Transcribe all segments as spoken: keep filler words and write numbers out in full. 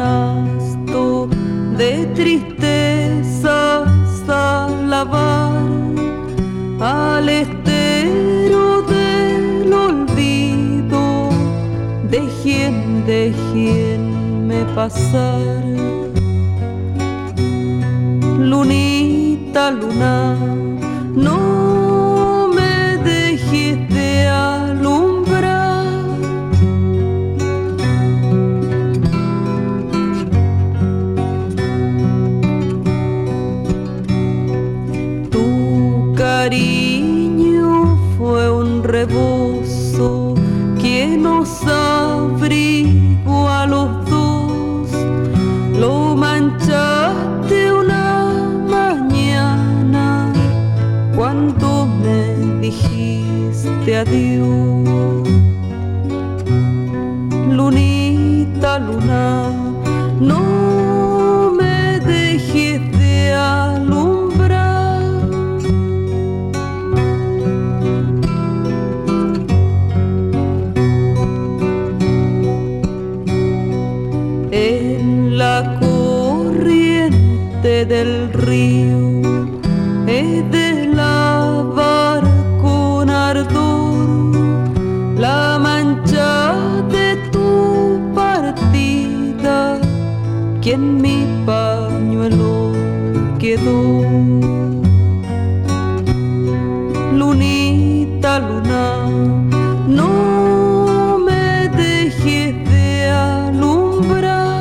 canasto de tristezas al lavar al estero del olvido. Dejen, déjenme pasar. Lunita, luna, no me dejes de alumbrar. Tu cariño fue un rebozo que nos abrigó a los dos. Lo manchaste una mañana cuando me dijiste adiós. Lunita, luna, no me dejes de alumbrar. En la corriente del río he de lavar con ardor la mancha de tu partida que en mi pañuelo quedó. Lunita, luna, no me dejes de alumbrar.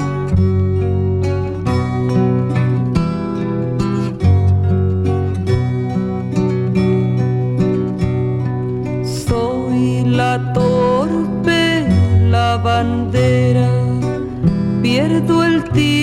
Soy la torpe, la bandera, pierdo el tiempo